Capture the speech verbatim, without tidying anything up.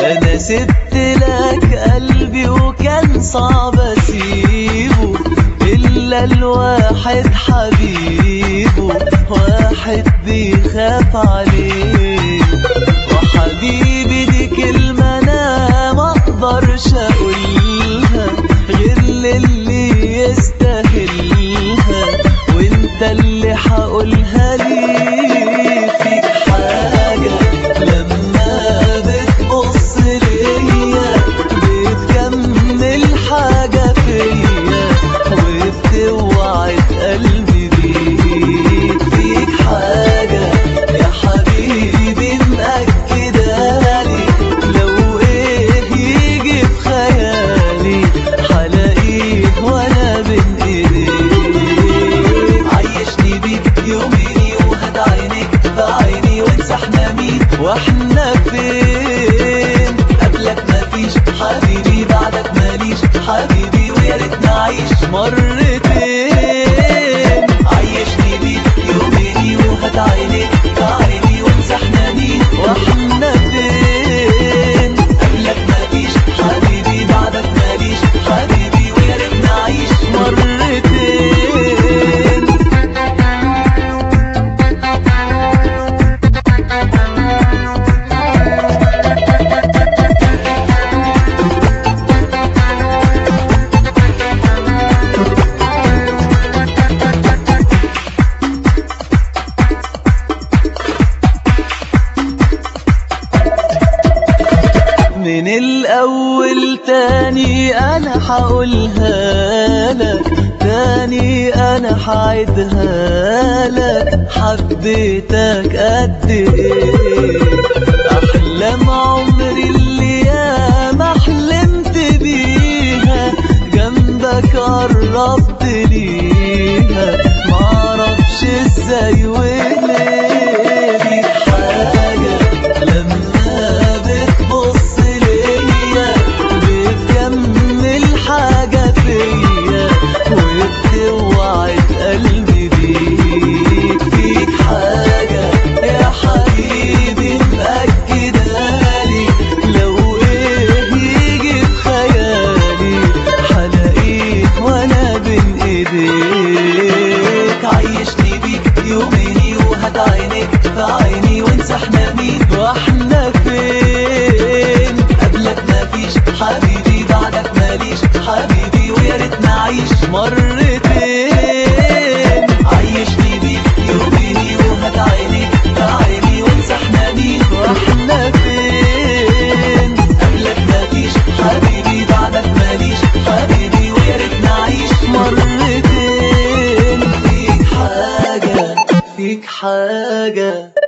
انا سبت لك قلبي وكان صعب اسيبه، الا الواحد حبيبه، واحد بيخاف عليه. وحبيبي دي كلمة انا ما اقدرش اقولها غير للي يستاهلها، وانت اللي حقولها ليه. فيك حاجة لما بتبص ليا بتكمل حاجة فيا وبتوعد قلبي بيك. فيك حاجة يا حبيبي مأكدالي، لو ايه يجي في خيالي حلاقيه وانا بين ايديك. عيشني بيك يوميني وهات عينيك في عيني وانسى احنا مين واحنا فين. قبلك مفيش حبيبي بعدك ماليش حبيبي، ويا ريت نعيش مرتين. عيشني بيك يوميني وهات عينيك في عيني وانسى احنا مين واحنا فين. قبلك مفيش حبيبي بعدك ماليش حبيبي، ويا ريت نعيش مرتين. من الأول تاني أنا حقولها لك، تاني أنا حعيدها لك. حبيتك قد إيه، أحلام عمري اللي ياما حلمت بيها جنبك قربت ليها، معرفش ازاي وليه. فيك حاجة لما بتبص ليا بتكمل حاجة فيا وبتوعد قلبي بيك. فيك حاجة يا حبيبي مأكدالي، لو ايه يجي في خيالي حلاقيك وانا بين ايديك. عيشني بيك يوميني وهات عينيك في عيني وانسى احنا مين واحنا فين. قبلك مفيش حبيبي بعدك ماليش حبيبي، ويا ريت نعيش مرتين. عيشني بيك يوميني وهات عينيك في عيني وانسى احنا مين واحنا فين. قبلك مفيش حبيبي بعدك ماليش حبيبي، ويا ريت نعيش مرتين. فيك حاجة فيك حاجة